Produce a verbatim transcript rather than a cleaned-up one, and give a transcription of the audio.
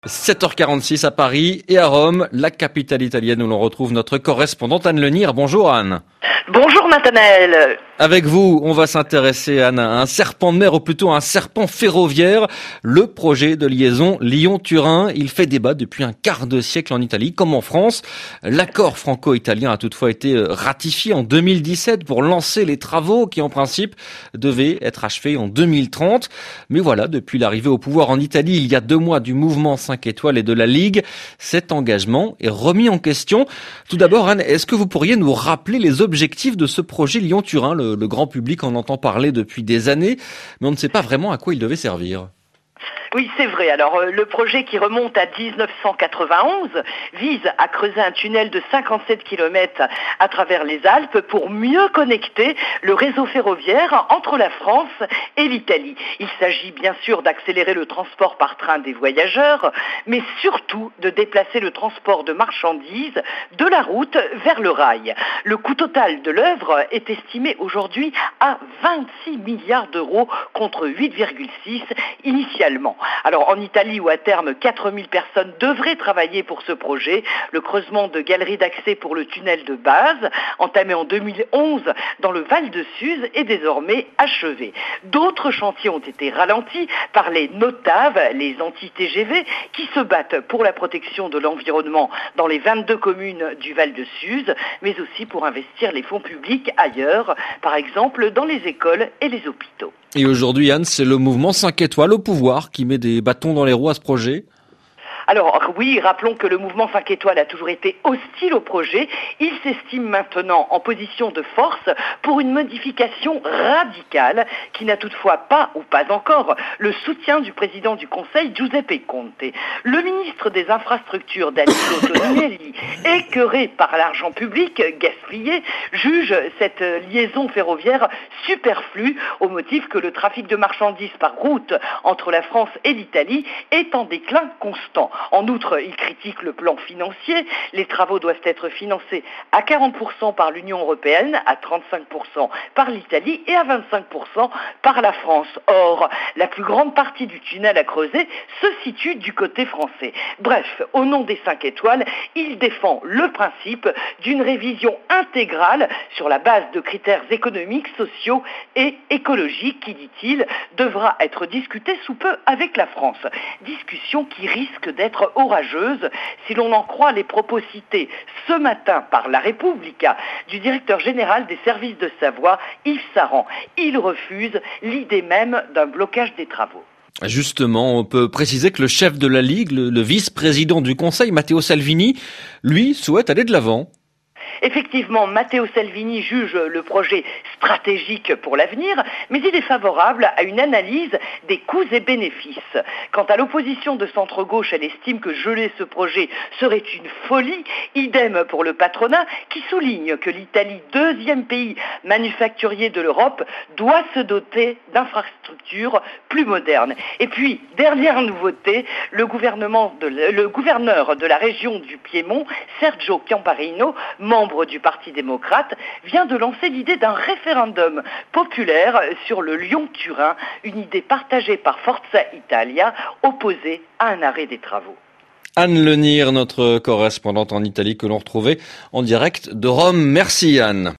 sept heures quarante-six à Paris et à Rome, la capitale italienne où l'on retrouve notre correspondante Anne Lenir. Bonjour Anne. Bonjour Nathanaël. Avec vous, on va s'intéresser Anne, à un serpent de mer ou plutôt à un serpent ferroviaire. Le projet de liaison Lyon-Turin, il fait débat depuis un quart de siècle en Italie comme en France. L'accord franco-italien a toutefois été ratifié en deux mille dix-sept pour lancer les travaux qui en principe devaient être achevés en deux mille trente. Mais voilà, depuis l'arrivée au pouvoir en Italie il y a deux mois du mouvement cinq étoiles et de la Ligue, cet engagement est remis en question. Tout d'abord Anne, est-ce que vous pourriez nous rappeler les objectifs de ce projet Lyon-Turin? le, le grand public en entend parler depuis des années, mais on ne sait pas vraiment à quoi il devait servir. Oui, c'est vrai. Alors, euh, le projet qui remonte à dix-neuf cent quatre-vingt-onze vise à creuser un tunnel de cinquante-sept kilomètres à travers les Alpes pour mieux connecter le réseau ferroviaire entre la France et l'Italie. Il s'agit bien sûr d'accélérer le transport par train des voyageurs, mais surtout de déplacer le transport de marchandises de la route vers le rail. Le coût total de l'œuvre est estimé aujourd'hui à vingt-six milliards d'euros contre huit virgule six initialement. Alors en Italie où à terme quatre mille personnes devraient travailler pour ce projet, le creusement de galeries d'accès pour le tunnel de base, entamé en deux mille onze dans le Val de Suse, est désormais achevé. D'autres chantiers ont été ralentis par les notaves, les anti-T G V, qui se battent pour la protection de l'environnement dans les vingt-deux communes du Val de Suse, mais aussi pour investir les fonds publics ailleurs, par exemple dans les écoles et les hôpitaux. Et aujourd'hui, Anne, c'est le mouvement cinq étoiles au pouvoir qui met des bâtons dans les roues à ce projet. Alors oui, rappelons que le mouvement cinq étoiles a toujours été hostile au projet. Il s'estime maintenant en position de force pour une modification radicale qui n'a toutefois pas, ou pas encore, le soutien du président du Conseil, Giuseppe Conte. Le ministre des Infrastructures, Danilo Toninelli, écœuré par l'argent public gaspillé, juge cette liaison ferroviaire superflue au motif que le trafic de marchandises par route entre la France et l'Italie est en déclin constant. En outre, il critique le plan financier. Les travaux doivent être financés à quarante pour cent par l'Union européenne, à trente-cinq pour cent par l'Italie et à vingt-cinq pour cent par la France. Or, la plus grande partie du tunnel à creuser se situe du côté français. Bref, au nom des cinq étoiles, il défend le principe d'une révision intégrale sur la base de critères économiques, sociaux et écologiques qui, dit-il, devra être discutée sous peu avec la France. Discussion qui risque d'être d'être orageuse si l'on en croit les propos cités ce matin par La Repubblica du directeur général des services de Savoie, Yves Saran. Il refuse l'idée même d'un blocage des travaux. Justement, on peut préciser que le chef de la Ligue, le, le vice-président du Conseil, Matteo Salvini, lui, souhaite aller de l'avant. Effectivement, Matteo Salvini juge le projet stratégique pour l'avenir, mais il est favorable à une analyse des coûts et bénéfices. Quant à l'opposition de centre-gauche, elle estime que geler ce projet serait une folie, idem pour le patronat, qui souligne que l'Italie, deuxième pays manufacturier de l'Europe, doit se doter d'infrastructures plus modernes. Et puis, dernière nouveauté, le, gouvernement de, le gouverneur de la région du Piémont, Sergio Chiamparino, membre du Parti démocrate, vient de lancer l'idée d'un référendum populaire sur le Lyon-Turin, une idée partagée par Forza Italia, opposée à un arrêt des travaux. Anne Lenir, notre correspondante en Italie que l'on retrouvait en direct de Rome. Merci Anne.